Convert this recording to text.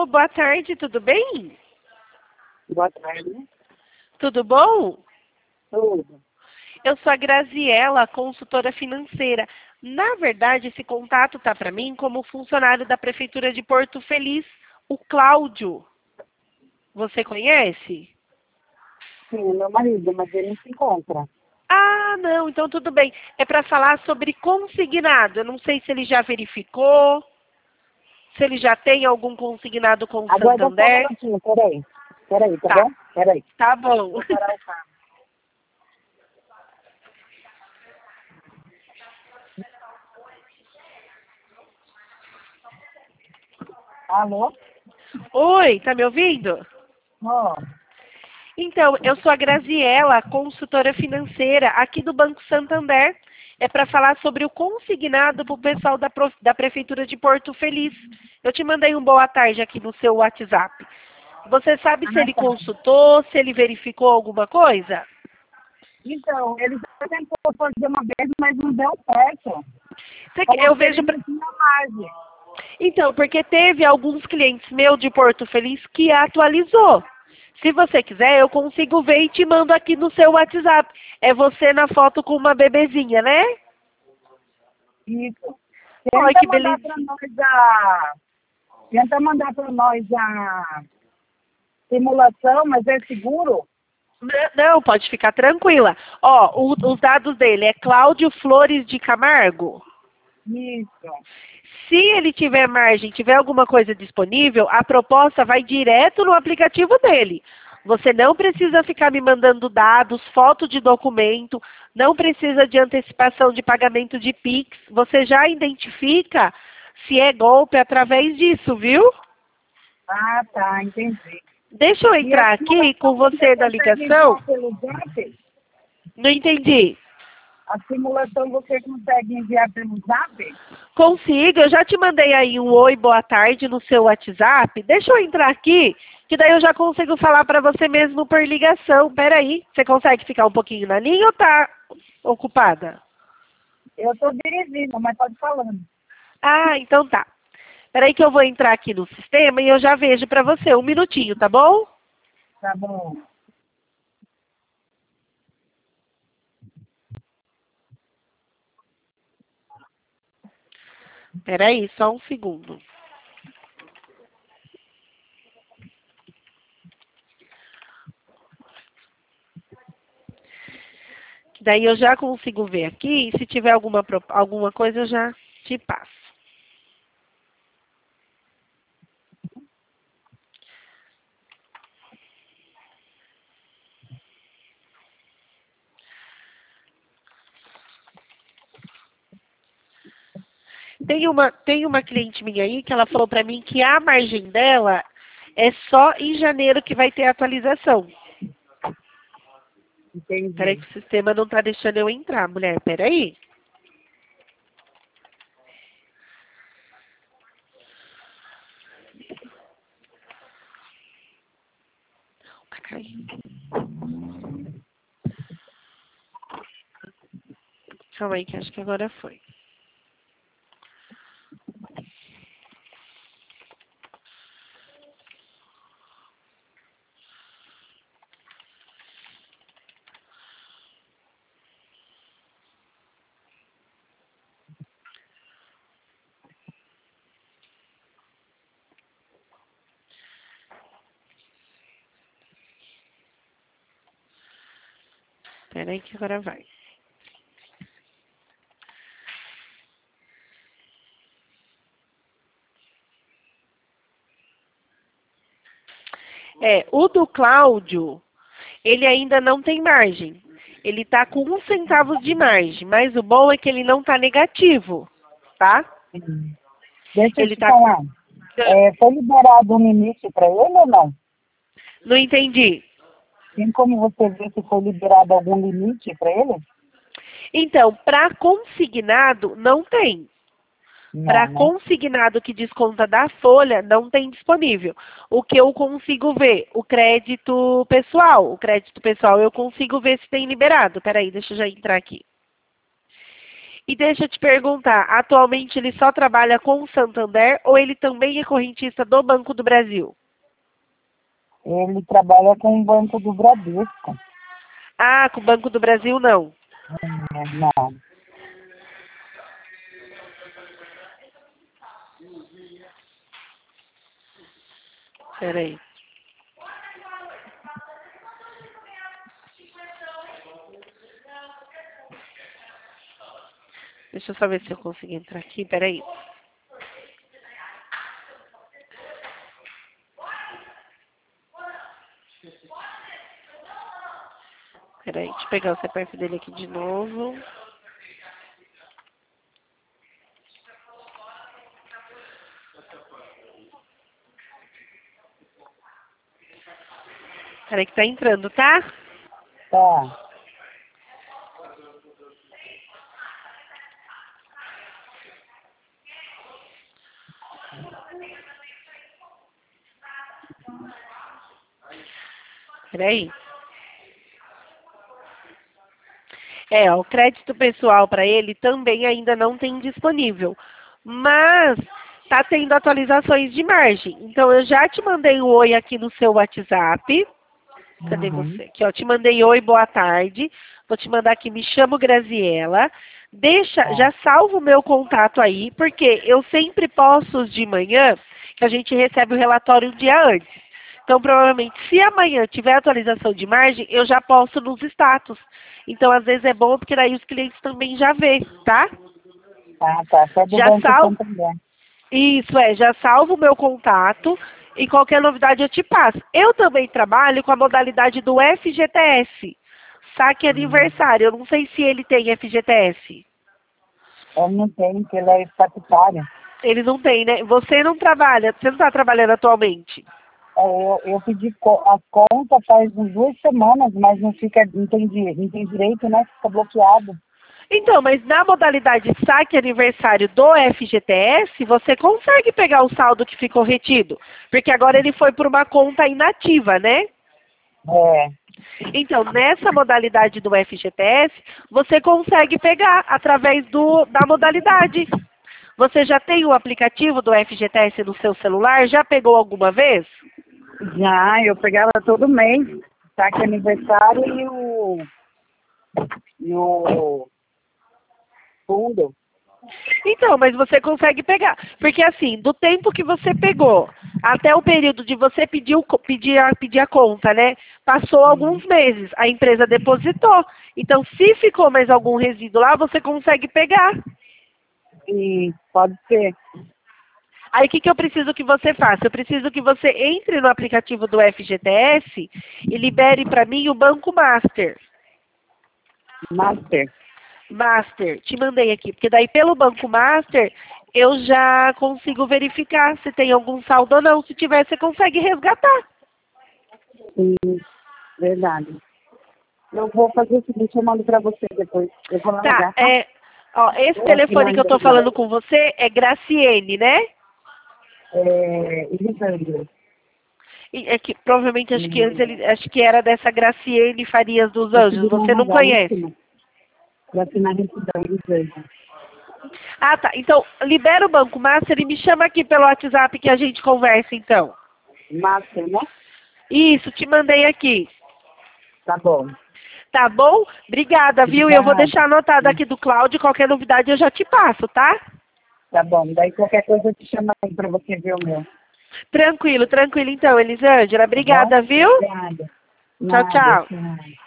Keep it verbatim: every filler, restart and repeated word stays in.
boa tarde, tudo bem? Boa tarde. Tudo bom? Tudo. Eu sou a Graziela, consultora financeira. Na verdade, esse contato tá para mim como funcionário da Prefeitura de Porto Feliz, o Cláudio. Você conhece? Sim, meu marido, mas ele não se encontra. Ah, não, então tudo bem. É para falar sobre consignado. Eu não sei se ele já verificou, se ele já tem algum consignado com o Aguarda só um Santander. minutinho, peraí. Peraí, tá Tá, bom? Peraí. tá bom. Vou parar o carro. Alô? Oi, tá me ouvindo? Ó, Então, eu sou a Graziela, consultora financeira aqui do Banco Santander. É para falar sobre o consignado para o pessoal da, Pro- da Prefeitura de Porto Feliz. Eu te mandei um boa tarde aqui no seu WhatsApp. Você sabe se ah, ele tá. consultou, se ele verificou alguma coisa? Então, ele já tentou fazer uma vez, mas não deu certo. Você que- Falou Eu que ele vejo. não tinha margem. Então, porque teve alguns clientes meus de Porto Feliz que atualizou. Se você quiser, eu consigo ver e te mando aqui no seu WhatsApp. É você na foto com uma bebezinha, né? Isso. Olha Tenta que mandar beleza. para nós a... Tenta mandar para nós a simulação, mas é seguro? N- Não, pode ficar tranquila. Ó, o- os dados dele é Cláudio Flores de Camargo. Isso. Se ele tiver margem, tiver alguma coisa disponível, a proposta vai direto no aplicativo dele. Você não precisa ficar me mandando dados, foto de documento, não precisa de antecipação de pagamento de Pix. Você já identifica se é golpe através disso, viu? Ah, tá, entendi. Deixa eu E a entrar aqui com simulação você você na consegue ligação. enviar pelo Zap? Não entendi. A simulação você consegue enviar pelo Zap? Consigo, eu já te mandei aí um oi, boa tarde no seu WhatsApp. Deixa eu entrar aqui, que daí eu já consigo falar para você mesmo por ligação. Peraí, você consegue ficar um pouquinho na linha ou tá ocupada? Eu estou dirigindo, mas pode falando. Ah, então tá. Peraí que eu vou entrar aqui no sistema e eu já vejo para você. Um minutinho, tá bom? Tá bom. Peraí, só um segundo. Daí eu já consigo ver aqui e se tiver alguma, pro- alguma coisa eu já te passo. Tem uma, tem uma cliente minha aí que ela falou para mim que a margem dela é só em janeiro que vai ter atualização. Peraí Entendi. que o sistema não tá deixando eu entrar, mulher. Peraí. Tá caindo. Calma aí que acho que agora foi. Peraí que agora vai. É, o do Cláudio, ele ainda não tem margem. Ele tá com um centavo de margem, mas o bom é que ele não tá negativo, tá? Hum. Deixa eu Ele te tá com... falar. É, foi liberado um limite para ele ou não? Não entendi. Tem como você ver se foi liberado algum limite para ele? Então, para consignado, não tem. Para Não, né? consignado que desconta da folha, não tem disponível. O que eu consigo ver? O crédito pessoal. O crédito pessoal eu consigo ver se tem liberado. Peraí, deixa eu já entrar aqui. E deixa eu te perguntar, atualmente ele só trabalha com o Santander ou ele também é correntista do Banco do Brasil? Ele trabalha com o Banco do Bradesco. Ah, com o Banco do Brasil não. É, não. Peraí. Deixa eu só ver se eu consigo entrar aqui, peraí. Peraí, deixa eu pegar o C P F dele aqui de novo. Peraí que tá entrando, tá? Tá. Peraí. É, ó, o crédito pessoal para ele também ainda não tem disponível. Mas tá tendo atualizações de margem. Então eu já te mandei um oi aqui no seu WhatsApp. Cadê Uhum. você? Aqui, ó, te mandei oi, boa tarde. Vou te mandar aqui, me chamo Graziela. Deixa, Tá. já salva o meu contato aí, porque eu sempre posto os de manhã, que a gente recebe o relatório um dia antes. Então, provavelmente, se amanhã tiver atualização de margem, eu já posto nos status. Então, às vezes é bom, porque daí os clientes também já vê, tá? Ah, tá. Só do Já Banco sal... Santander. Isso, é, já salvo o meu contato e qualquer novidade eu te passo. Eu também trabalho com a modalidade do F G T S, saque aniversário. Eu não sei se ele tem F G T S. Eu não tenho, porque ele é estatutário. Ele não tem, né? Você não trabalha, você não está trabalhando atualmente. É, Eu, eu pedi co- a conta faz uns duas semanas, mas não fica, não tem, di- não tem direito, né? Fica bloqueado. Então, mas na modalidade saque aniversário do F G T S, você consegue pegar o saldo que ficou retido. Porque agora ele foi por uma conta inativa, né? É, Então, nessa modalidade do F G T S, você consegue pegar através do, da modalidade. Você já tem o aplicativo do F G T S no seu celular? Já pegou alguma vez? já, eu pegava todo mês, saque aniversário e o, e o fundo. Então, mas você consegue pegar. Porque assim, do tempo que você pegou até o período de você pedir, o co- pedir, a, pedir a conta, né? Passou alguns meses, a empresa depositou. Então, se ficou mais algum resíduo lá, você consegue pegar. E pode ser. Aí o que, que eu preciso que você faça? Eu preciso que você entre no aplicativo do F G T S e libere para mim o Banco Master. Master. Master, te mandei aqui, porque daí pelo Banco Master eu já consigo verificar se tem algum saldo ou não. Se tiver, você consegue resgatar. Sim, verdade. Eu vou fazer o seguinte, eu mando pra você depois. Eu vou lá Tá, ligar, tá? é, ó, esse Eu aqui telefone na que eu tô Inglaterra. falando com você é Graciene, né? É, Elisandro. E é que, provavelmente acho que antes Hum, ele, acho que era dessa Graciene Farias dos eu Anjos. pedi uma Você não rodada em conhece? cima. Pra assinar a decisão, Elisandro. Ah, tá. Então, libera o Banco Master e me chama aqui pelo WhatsApp que a gente conversa, então. Master, né? Isso, te mandei aqui. Tá bom. Tá bom? Obrigada, viu? E eu vou Obrigada. deixar anotado aqui do Cláudio. Qualquer novidade eu já te passo, tá? Tá bom. Daí qualquer coisa eu te chamo aí pra você ver o meu. Tranquilo, tranquilo então, Elisângela. Tá bom? Obrigada, viu? Obrigada. Tchau, Nada, tchau. tchau.